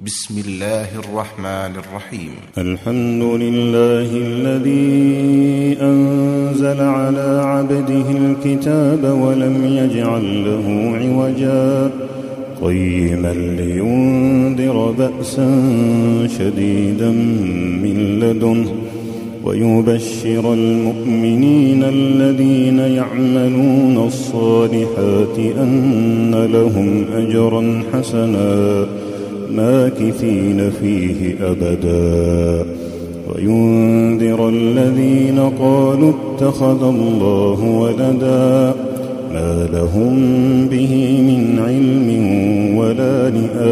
بسم الله الرحمن الرحيم. الحمد لله الذي أنزل على عبده الكتاب ولم يجعل له عوجا قيما لينذر بأسا شديدا من لدنه ويبشر المؤمنين الذين يعملون الصالحات أن لهم أجرا حسنا ماكثين فيه أبدا وينذر الذين قالوا اتخذ الله ولدا ما لهم به من علم ولا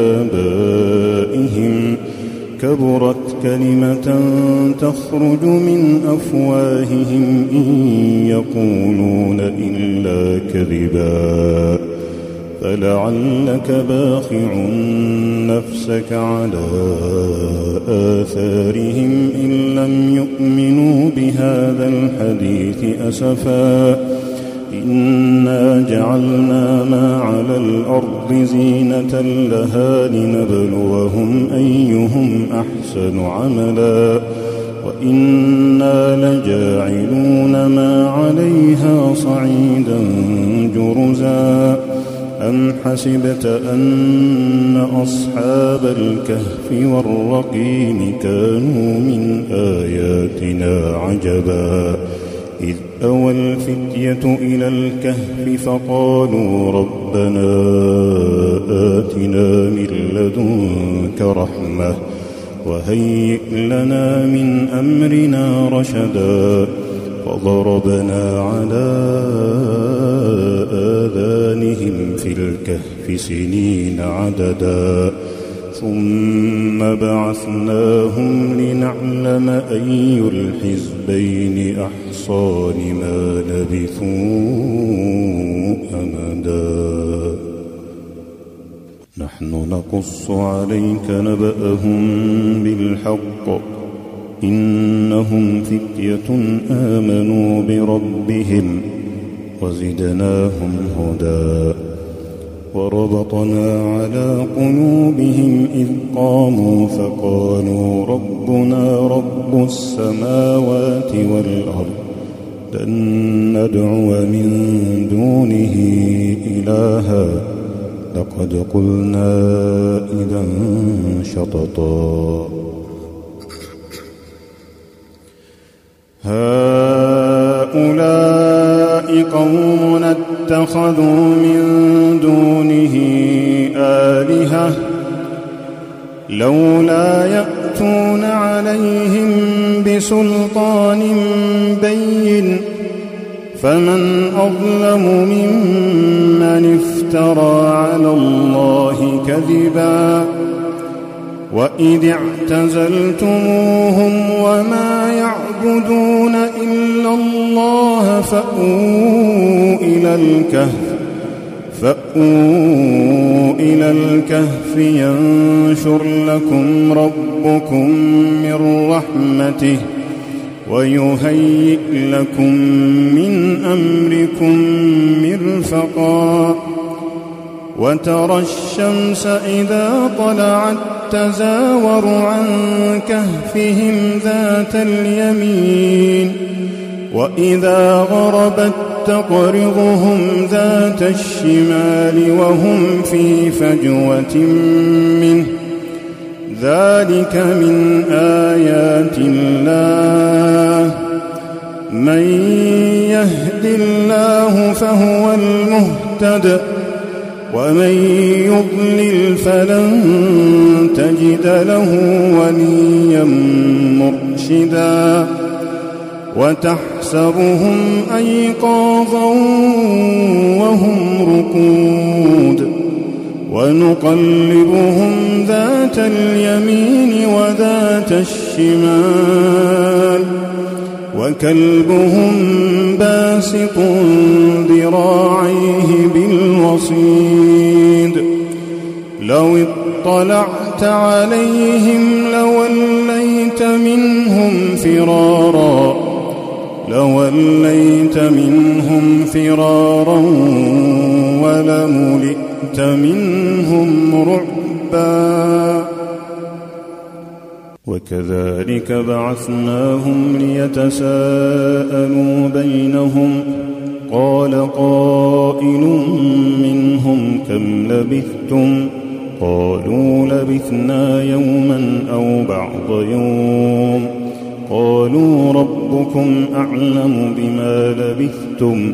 لآبائهم كبرت كلمة تخرج من أفواههم إن يقولون إلا كذبا فلعلك باخع نفسك على آثارهم إن لم يؤمنوا بهذا الحديث أسفا إنا جعلنا ما على الأرض زينة لها لنبلوهم أيهم أحسن عملا وإنا لجاعلون ما عليها صعيدا جرزا أم حسبت أن أصحاب الكهف والرقيم كانوا من آياتنا عجبا إذ أوى الفتية إلى الكهف فقالوا ربنا آتنا من لدنك رحمة وهيئ لنا من أمرنا رشدا فضربنا على آذانهم في الكهف سنين عددا ثم بعثناهم لنعلم أي الحزبين أحصى لما لبثوا أمدا نحن نقص عليك نبأهم بالحق إنهم فتية آمنوا بربهم وزدناهم هدى وربطنا على قلوبهم إذ قاموا فقالوا ربنا رب السماوات والأرض لن ندعو من دونه إلها لقد قلنا إذا شططا هؤلاء قوم اتخذوا من دونه آلهة لولا يأتون عليهم بسلطان بين فمن أظلم ممن افترى على الله كذبا وإذ اعتزلتموهم وما يعبدون إلا الله فأووا إلى الكهف ينشر لكم ربكم من رحمته ويهيئ لكم من أمركم مرفقا وترى الشمس إذا طلعت تزاور عن كهفهم ذات اليمين وإذا غربت تقرضهم ذات الشمال وهم في فجوة منه ذلك من آيات الله من يهد الله فهو المهتد ومن يضلل فلن تجد له وليا مرشدا وتحسبهم أيقاظا وهم رقود ونقلبهم ذات اليمين وذات الشمال وكلبهم باسط ذراعيه بالوصيد لو اطلعت عليهم لوليت منهم فرارا ولملئت منهم رعبا وكذلك بعثناهم ليتساءلوا بينهم قال قائل منهم كم لبثتم قالوا لبثنا يوما أو بعض يوم قالوا ربكم أعلم بما لبثتم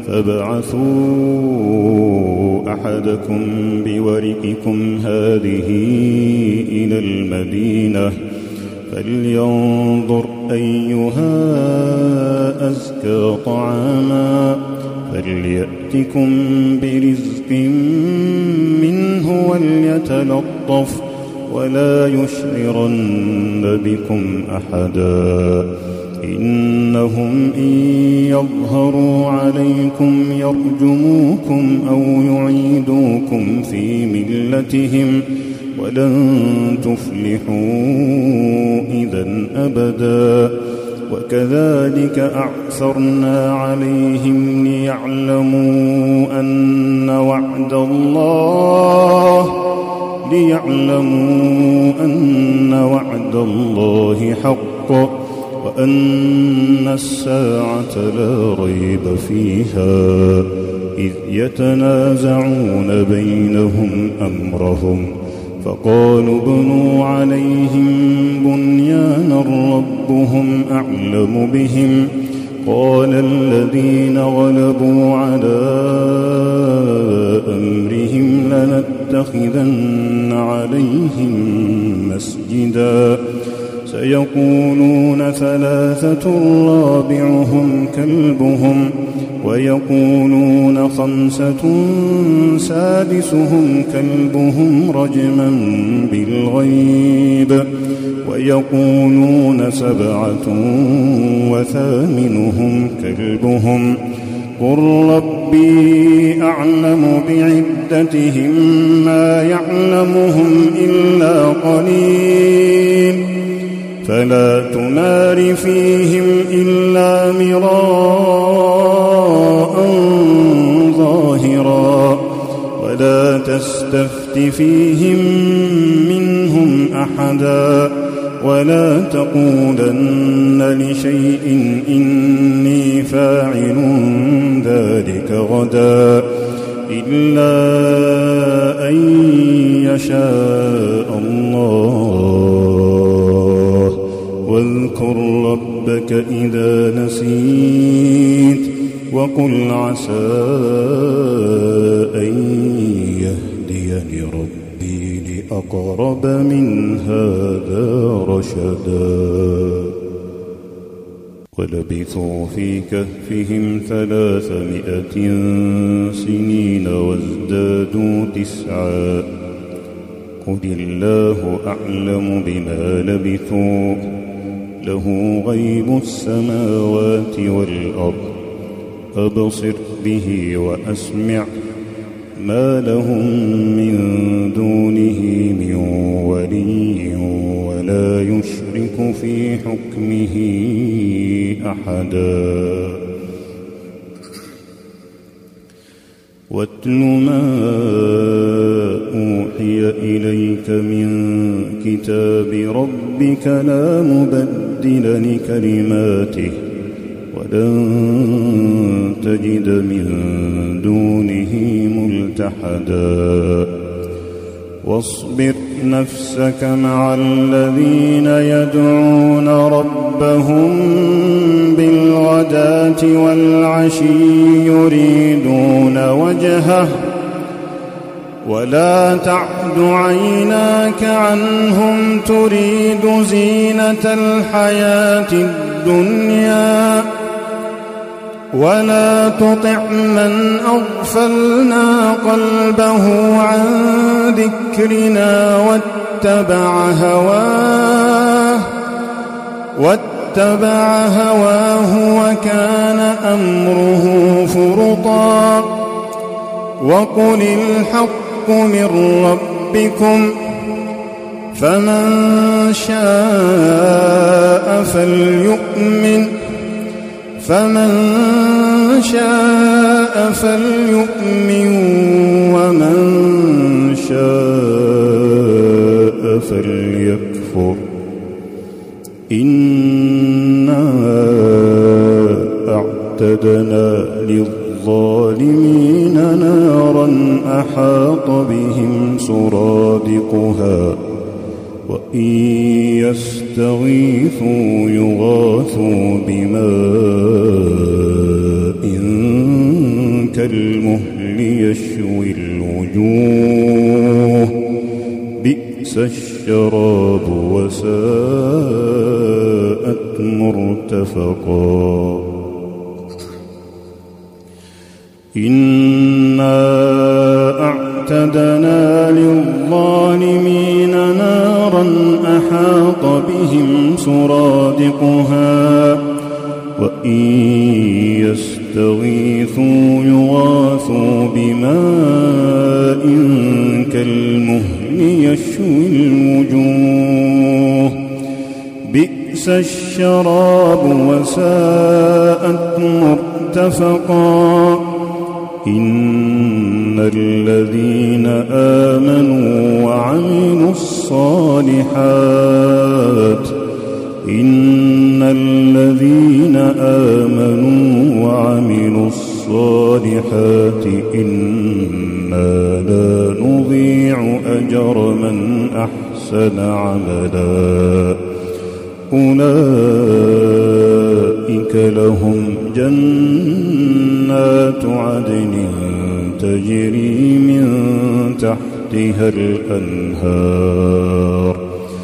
فابعثوا أحدكم بورقكم هذه إلى المدينة فلينظر أيها أزكى طعاما فليأتكم برزق منه وليتلطف ولا يشعرن بكم أحدا إنهم إن يظهروا عليكم يرجموكم أو يعيدوكم في ملتهم ولن تفلحوا إذا أبدا وكذلك أعثرنا عليهم ليعلموا أن وعد الله حق وأن الساعة لا ريب فيها إذ يتنازعون بينهم أمرهم فقالوا ابنوا عليهم بنيانا ربهم أعلم بهم قال الذين غلبوا على أمرهم لنتخذن عليهم مسجدا سيقولون ثلاثة رابعهم كلبهم ويقولون خمسة سادسهم كلبهم رجما بالغيب ويقولون سبعة وثامنهم كلبهم قل ربي أعلم بعدتهم ما يعلمهم إلا قليل فلا تمار فيهم إلا مراء ظاهرا ولا تستفت فيهم منهم أحدا ولا تقولن لشيء إني فاعل ذلك غدا إلا أن يشاء الله واذكر ربك إذا نسيت وقل عسى أن يهديني ربي لأقرب من هذا رشدا ولبثوا في كهفهم 300 سنين وازدادوا 9 قل الله أعلم بما لبثوا له غيب السماوات والأرض أبصر به وأسمع ما لهم من دونه من ولي ولا يشرك في حكمه أحدا واتل ما أوحي إليك من كتاب ربك لا مبدل لكلماته ولن تجد من دونه ملتحدا واصبر نفسك مع الذين يدعون ربهم بالغداة والعشي يريدون وجهه ولا تعد عيناك عنهم تريد زينة الحياة الدنيا ولا تطع من أغفلنا قلبه عن ذكرنا واتبع هواه وكان أمره فرطا وقل الحق من ربكم فمن شاء فليؤمن ومن شاء فليكفر إنا أعتدنا للظالمين نارا أحاط بهم سرادقها وإن يستغيثوا يغاثوا بماء كالمهل يشوي الوجوه بئس الشراب وساءت مرتفقا إنا أعتدنا للظالمين نارا أحاط بهم سرادقها وإن يستغيثوا يغاثوا بماء كالمهل يشوي الوجوه بئس الشراب وساءت مرتفقا إن الذين آمنوا وعملوا الصالحات إنا لا نضيع أجر من أحسن عملا أولئك لهم جنات عدن تجري من تحتها الأنهار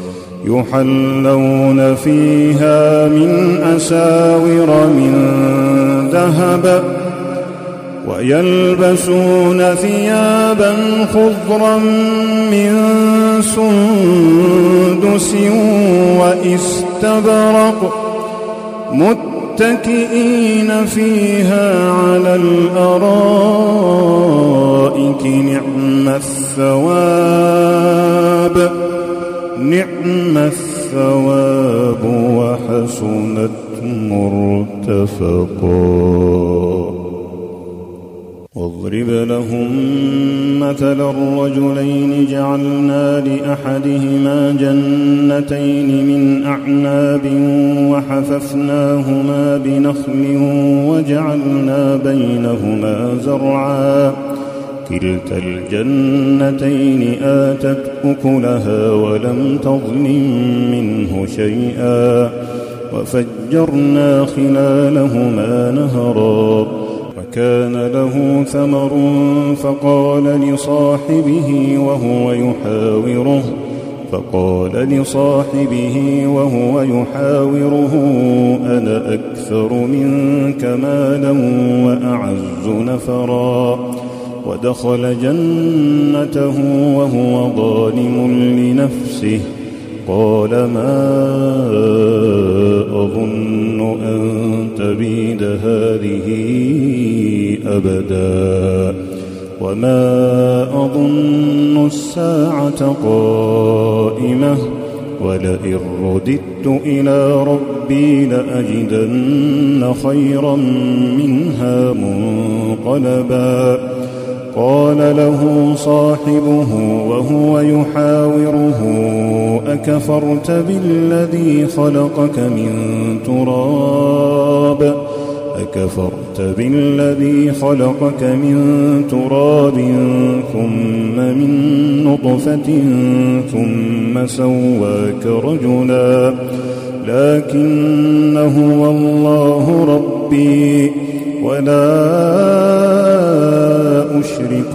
يحلون فيها من أساور من ذهب ويلبسون ثيابا خضرا من سندس واستبرق متكئين فيها على الأرائك نعم الثواب وحسنت مرتفقا واضرب لهم مثل الرجلين جعلنا لأحدهما جنتين من أعناب وحففناهما بنخل وجعلنا بينهما زرعا كلتا الجنتين آتت أكلها ولم تظلم منه شيئا وفجرنا خلالهما نهرا وكان له ثمر فقال لصاحبه وهو يحاوره أنا أكثر منك مالا وأعز نفرا ودخل جنته وهو ظالم لنفسه قال ما أظن أن تبيد هذه أبدا وما أظن الساعة قائمة ولئن رددت إلى ربي لأجدن خيرا منها منقلبا قال له صاحبه وهو يحاوره أكفرت بالذي خلقك من تراب ثم من نطفة ثم سواك رجلا لكن هو الله ربي ولا أشرك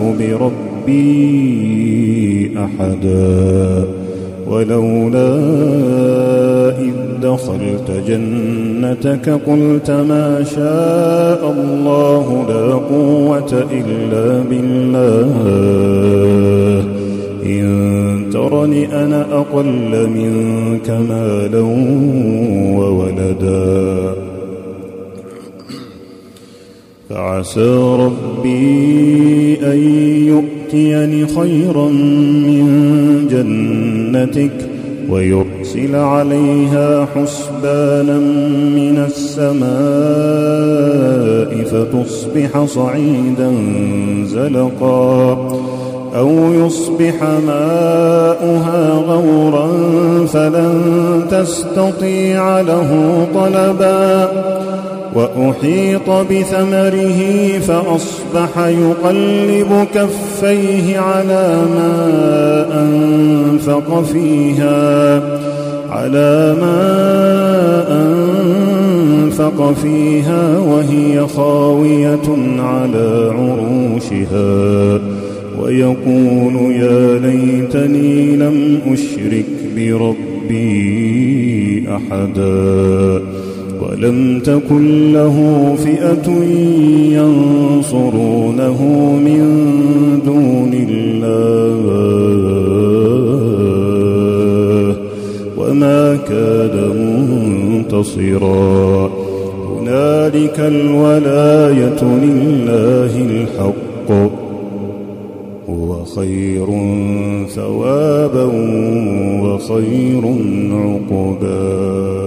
بربي أحدا ولولا إذ دخلت جنتك قلت ما شاء الله لا قوة إلا بالله إن ترني أنا أقل منك مالا وولدا فعسى ربي أن يؤتيني خيرا من جنتك ويرسل عليها حسبانا من السماء فتصبح صعيدا زلقا أو يصبح ماؤها غورا فلن تستطيع له طلبا وأحيط بثمره فأصبح يقلب كفيه على ما أنفق فيها وهي خاوية على عروشها ويقول يا ليتني لم أشرك بربي أحدا ولم تكن له فئة ينصرونه من دون الله وما كان منتصرا هنالك الولاية لله الحق هو خير ثوابا وخير عقبا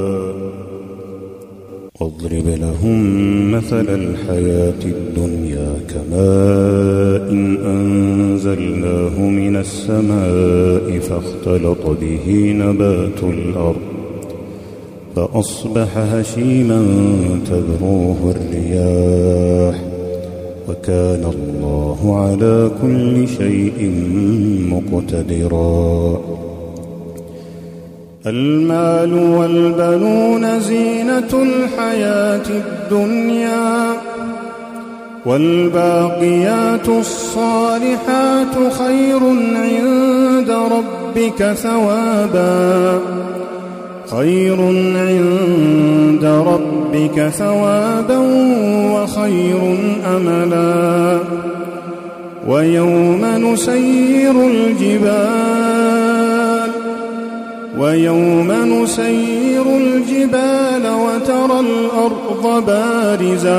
واضرب لهم مثل الحياة الدنيا كماء أنزلناه من السماء فاختلط به نبات الأرض فأصبح هشيما تذروه الرياح وكان الله على كل شيء مقتدرا المال والبنون زينة الحياة الدنيا والباقيات الصالحات خير عند ربك ثوابا وخير أملا ويوم نسير الجبال وترى الأرض بارزة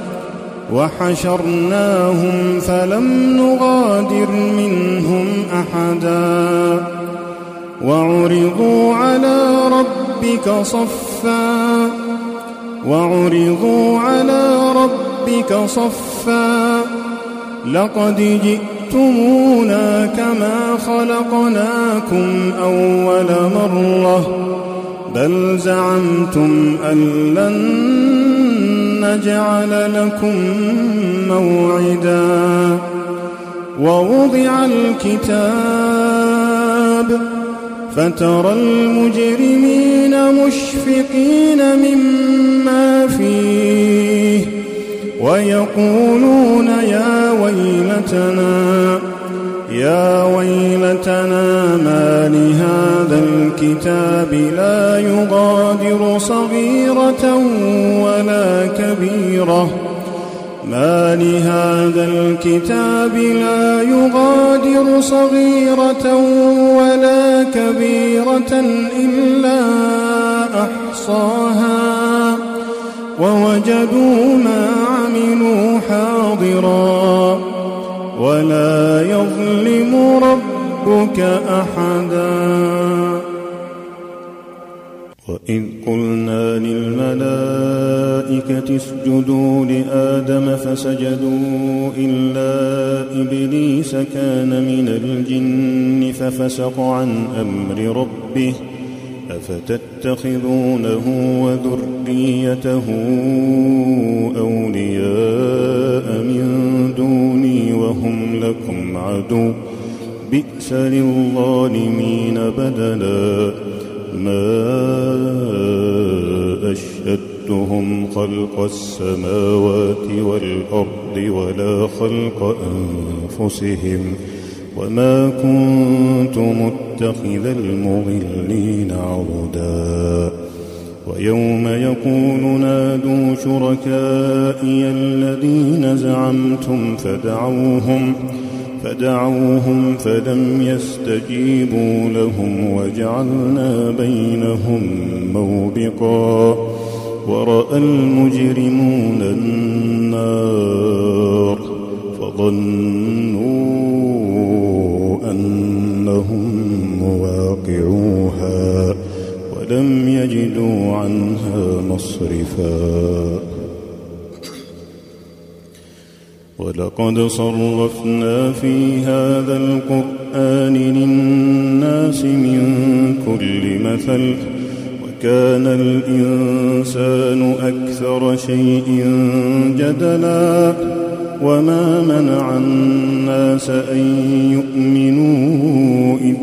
وحشرناهم فلم نغادر منهم أحدا وعرضوا على ربك صفا لقد جئتمونا كما خلقناكم أول مرة بل زعمتم أن لن نجعل لكم موعدا ووضع الكتاب فترى المجرمين مشفقين مما فيه ويقولون يا ويلتنا ما لهذا الكتاب لا يغادر صغيرة ولا كبيرة إلا أحصاها ووجدوا ما عملوا حاضرا ولا يظلم ربك أحدا وإذ قلنا للملائكة اسجدوا لآدم فسجدوا إلا إبليس كان من الجن ففسق عن أمر ربه أفتتخذونه وذريته أولياء من دوني وهم لكم عدو بئس للظالمين بدلا ما أشهدتهم خلق السماوات والأرض ولا خلق أنفسهم وما كنت متخذ المضلين عضدا ويوم يقول نادوا شركائي الذين زعمتم فدعوهم فلم يستجيبوا لهم وجعلنا بينهم موبقا ورأى المجرمون النار فظنوا أنهم مواقعوها ولم يجدوا عنها مصرفا ولقد صرفنا في هذا القرآن للناس من كل مثل وكان الإنسان أكثر شيء جدلا وما منع الناس أن يؤمنوا إذ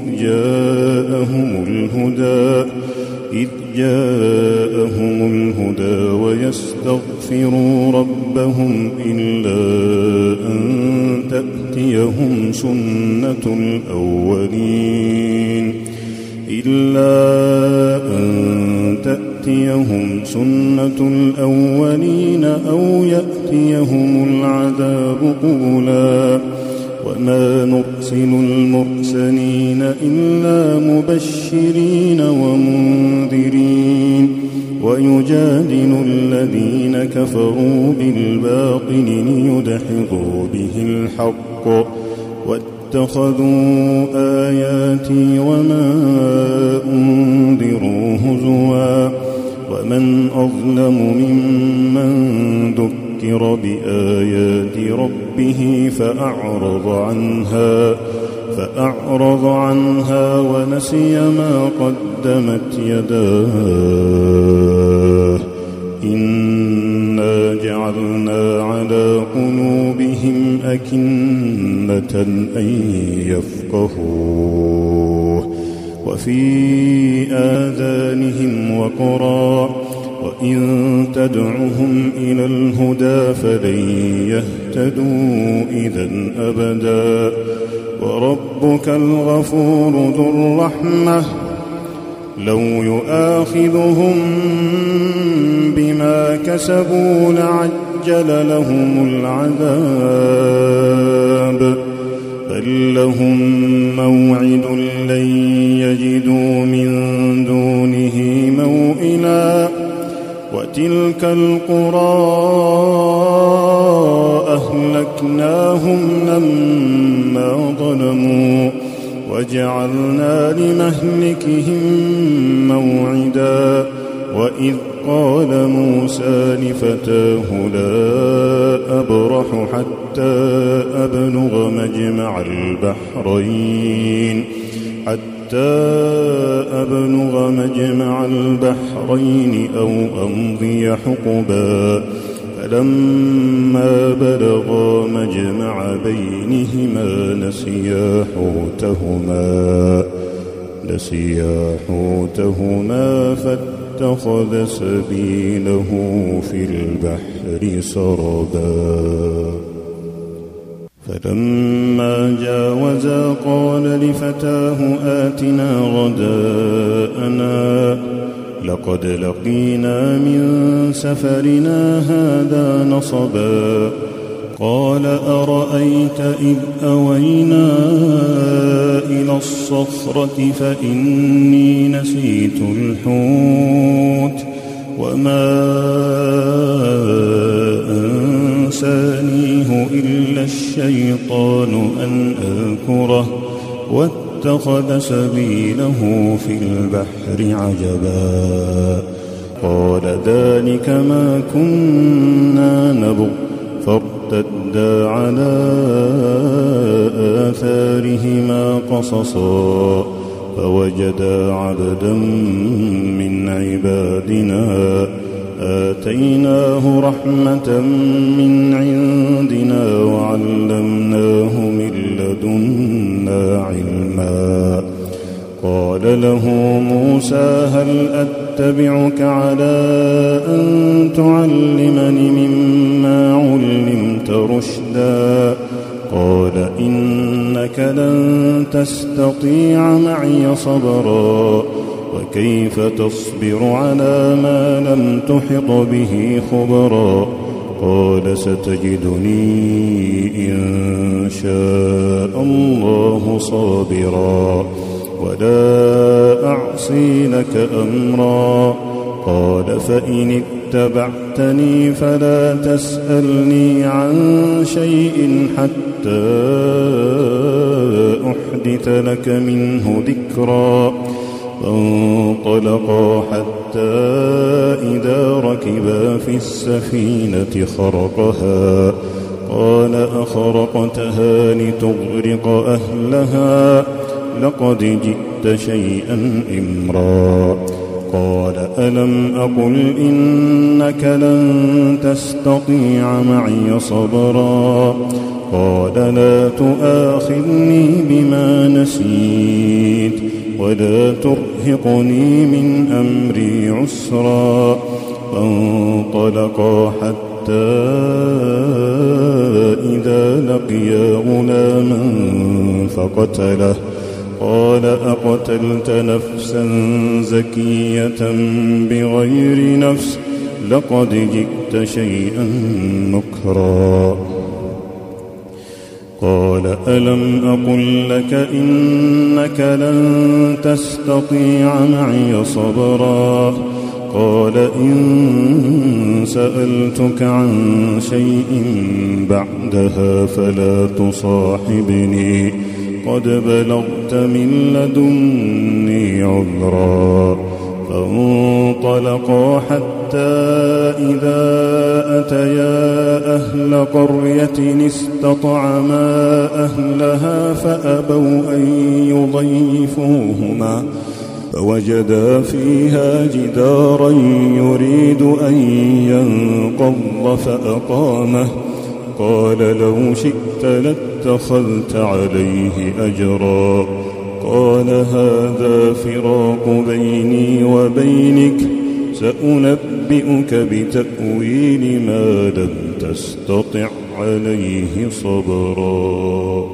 جاءهم الهدى ويستغفروا ربهم إلا أن تأتيهم سنة الأولين أو يأتيهم العذاب قبلا وما نرسل المرسلين إلا مبشرين ومنذرين ويجادل الذين كفروا بالباطل ليدحضوا به الحق واتخذوا آياتي وما أنذروا هزوا ومن أظلم ممن ذكر بآيات ربه فأعرض عنها ونسي ما قدمت يداه إنا جعلنا على قلوبهم أكنة أن يفقهوه وفي آذانهم وقرا وإن تدعهم إلى الهدى فلن يهتدوا إذن أبدا وربك الغفور ذو الرحمة لو يؤاخذهم بما كسبوا لعجل لهم العذاب بل لهم موعد لن يجدوا من دونه موئلا وتلك القرى أهلكناهم لما ظلموا وجعلنا لمهلكهم موعدا وإذ قال موسى لفتاه لا أبرح حتى أبلغ مجمع البحرين أو أمضي حقبا فلما بلغا مجمع بينهما نسيا حوتهما فاتخذ سبيله في البحر سربا فلما جاوزا قال لفتاه آتنا غداءنا لقد لقينا من سفرنا هذا نصبا قال أرأيت إذ أوينا إلى الصخرة فإني نسيت الحوت وما أنسانيه إلا الشيطان أن أذكره واتخذ سبيله في البحر عجبا قال ذلك ما كنا نبغ فارتدا على آثارهما قصصا فوجدا عبدا من عبادنا آتيناه رحمة من عندنا وعلمناه من لدنا علما قال له موسى هل أتبعك على أن تعلمني مما علمت رشدا قال إنك لن تستطيع معي صبرا وكيف تصبر على ما لم تحط به خبرا قال ستجدني إن شاء الله صابرا ولا أعصي لك أمرا قال فإن اتبعتني فلا تسألني عن شيء حتى أحدث لك منه ذكرا فانطلقا حتى إذا ركبا في السفينة خرقها قال أخرقتها لتغرق أهلها لقد جئت شيئا إمرا قال ألم أقل إنك لن تستطيع معي صبرا قال لا تؤاخذني بما نسيت ولا ترهقني من أمري عسرا فانطلقا حتى إذا لقيا غلاما فقتله قال أقتلت نفسا زكية بغير نفس لقد جئت شيئا نكرا قال ألم أقل لك إنك لن تستطيع معي صبرا قال إن سألتك عن شيء بعدها فلا تصاحبني قد بلغت من لدني عذرا فانطلقا حتى إذا أتيا أهل قرية استطعما أهلها فأبوا أن يضيفوهما فوجدا فيها جدارا يريد أن ينقض فأقامه قال لو شئت لاتخذت عليه أجرا قال هذا فراق بيني وبينك سأنبئك بتأويل ما لم تستطع عليه صبرا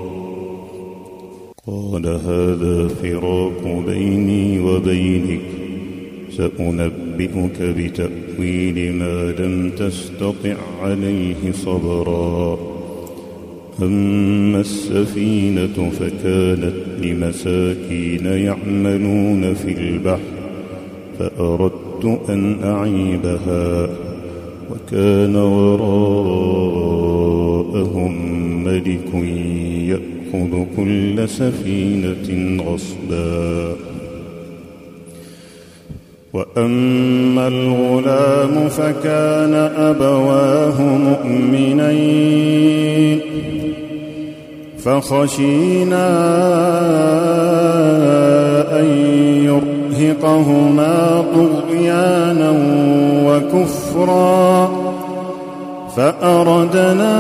قال هذا فراق بيني وبينك سأنبئك بتأويل ما لم تستطع عليه صبرا أما السفينة فكانت لمساكين يعملون في البحر فأردت أن أعيبها وكان وراءهم ملك يأخذ كل سفينة غصبا وأما الغلام فكان أبواه مؤمنين فخشينا أن يرهقهما طغيانا وكفرا فأردنا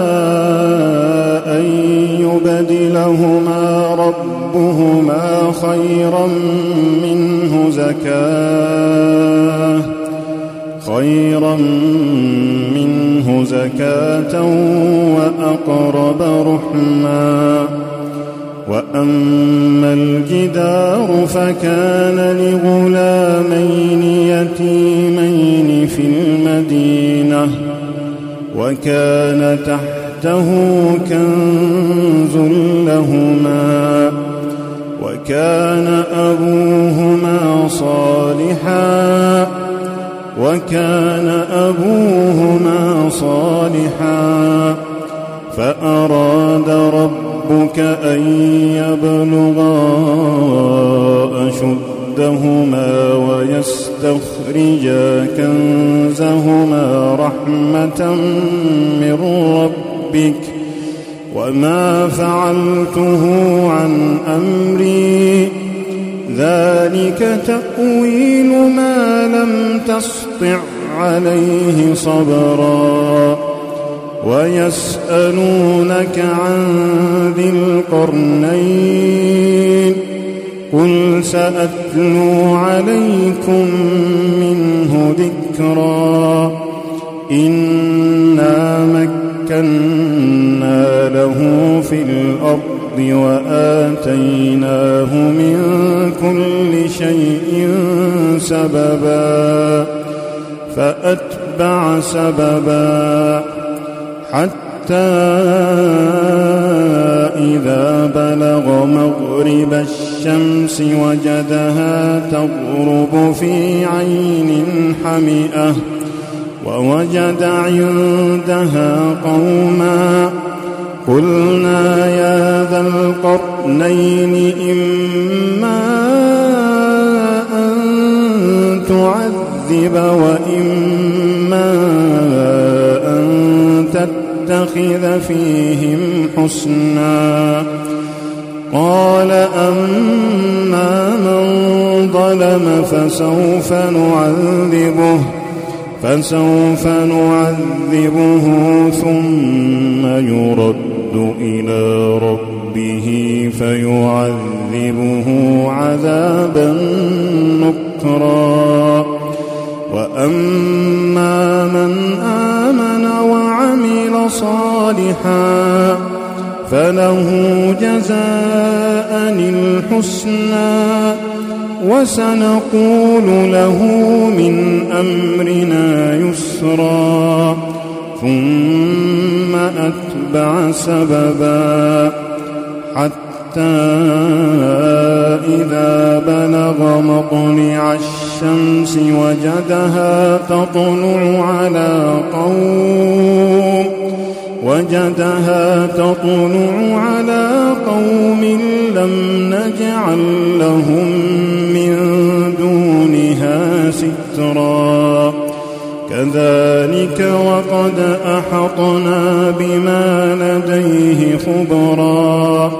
أن يبدلهما ربهما خيرا منه زكاة وأقرب رحما وأما الجدار فكان لغلامين يتيمين في المدينة وكان تحته كنز لهما وكان أبوهما صالحا فأراد ربك أن يبلغا أشدهما ويستخرجا كنزهما رحمة من ربك وما فعلته عن أمري ذلك تأويل ما لم تسطع عليه صبرا ويسألونك عن ذي القرنين قل سأتلو عليكم منه ذكرا إنا مكنا له في الأرض وآتيناه من كل شيء سببا فأتبع سببا حتى إذا بلغ مغرب الشمس وجدها تغرب في عين حمئة ووجد عندها قوما قلنا يا ذا القرنين إما أن تعذب وإما أن تتخذ نتخذ فيهم حسنا. قال أما من ظلم فسوف نعذبه ثم يرد إلى ربه فيعذبه عذابا نكرا. وأما من آمن وعمل صالحا فله جزاء الحسنى وسنقول له من أمرنا يسرا. ثم أتبع سببا حتى إذا بلغ مطلع الشمس وجدها تطلع على قوم لم نجعل لهم من دونها سترا. كذلك وقد أحطنا بما لديه خبرا.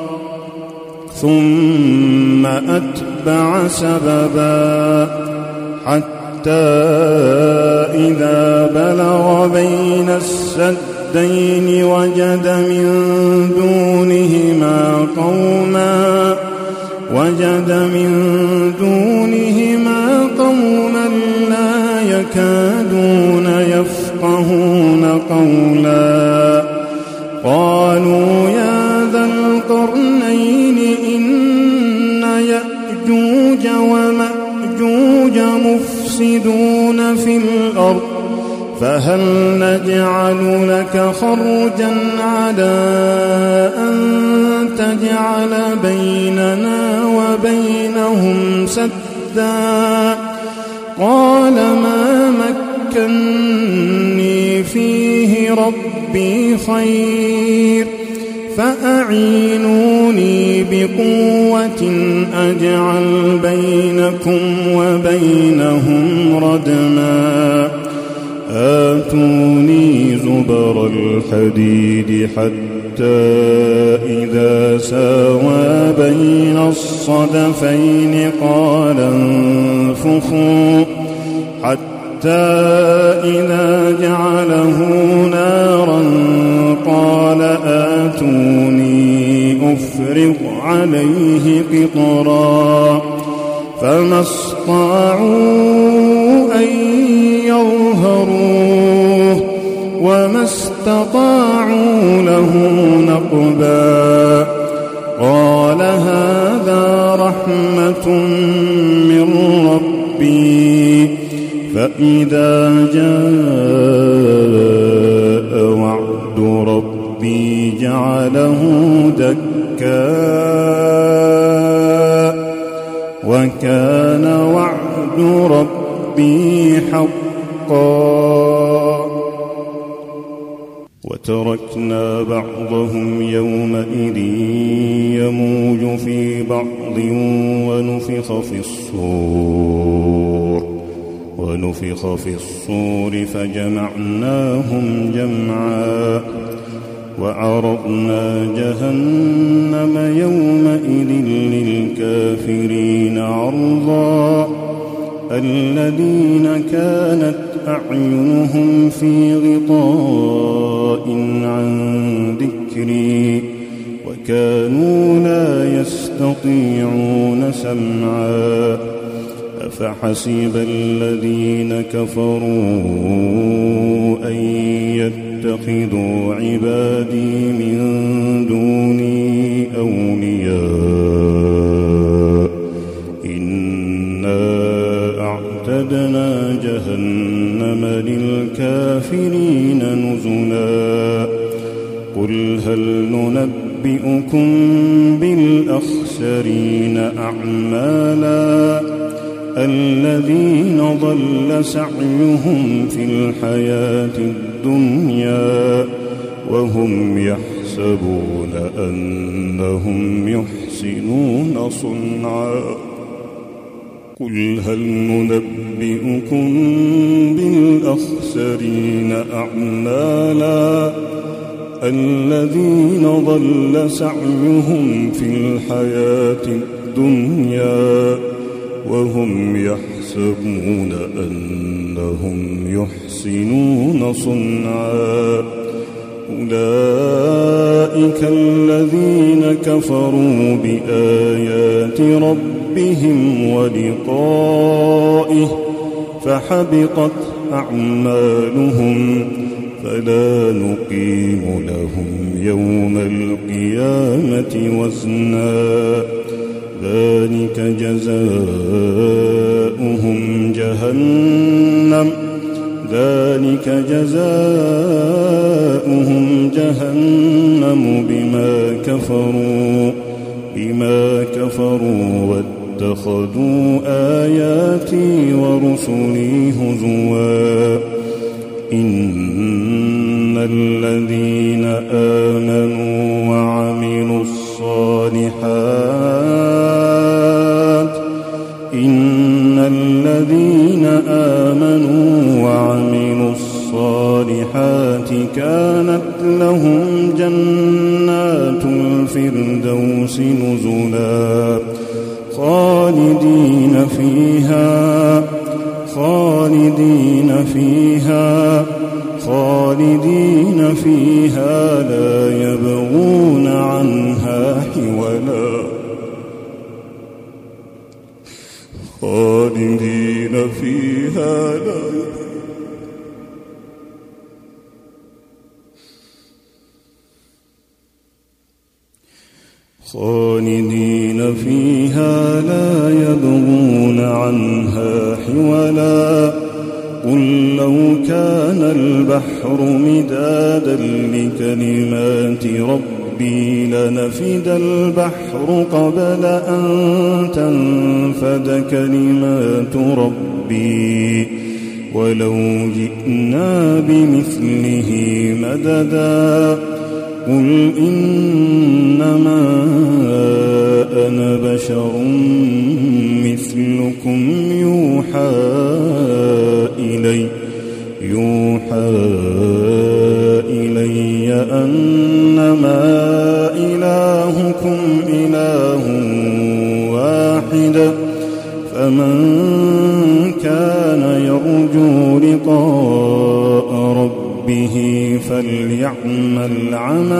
ثم أتبع سببا حتى إذا بلغ بين السدين وجد من دونهما قوما لا يكادون يفقهون قولا. قالوا يا ذا القرنين إن يأجوج ومأجوج مفسدون في الأرض فهل نجعل لك خرجا على أن تجعل بيننا وبينهم سدا. قال ما مكني فيه ربي خير فأعينوني بقوة أجعل بينكم وبينهم ردما. آتوني زبر الحديد حتى إذا ساوى بين الصدفين قال انفخوا حتى إذا جعله نارا قال آتوني أفرغ عليه قطرا. فما استطاعوا أن يظهروه وما استطاعوا له نقبا. قال هذا رحمة من ربي فإذا جاء وعد ربي جعله دكا وكان وعد ربي حقا. وتركنا بعضهم يومئذ يموج في بعض ونفخ في الصور فجمعناهم جمعا. وعرضنا جهنم يومئذ للكافرين عرضا. الذين كانت أعينهم في غطاء عن ذكري وكانوا لا يستطيعون سمعا. أفحسب الذين كفروا أن يتخذوا عبادي من دوني أولياء إنا أعتدنا جهنم للكافرين نزلا. قل هل ننبئكم بالأخسرين أعمالا الذين ضل سعيهم في الحياة الدنيا وهم يحسبون أنهم يحسنون صنعا. قل هل ننبئكم بالأخسرين أعمالا الذين ضل سعيهم في الحياة الدنيا وهم يحسبون أنهم يحسنون صنعا أولئك الذين كفروا بآيات ربهم ولقائه فحبطت أعمالهم فلا نقيم لهم يوم القيامة وزنا ذلك جزاؤهم جهنم بما كفروا واتخذوا آياتي ورسلي هزوا إن الذين آمنوا وعملوا الصالحات كانت لهم جنات الفردوس نزلا خالدين فيها لا يبغون عنها حولا خالدين فيها لا يبغون عنها حولا قل لو كان البحر مدادا لكلمات ربي لنفد البحر قبل أن تنفد كلمات ربي ولو جئنا بمثله مددا قل إنما أنا بشر مثلكم يوحى إلي أنما إلهكم إله واحد فمن كان يرجو لقاء ربه فليعمل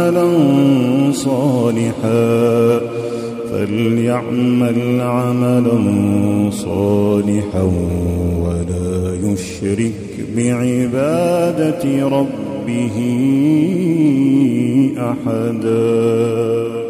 عملا صالحا ولا يشرك بعبادة ربه أحدا.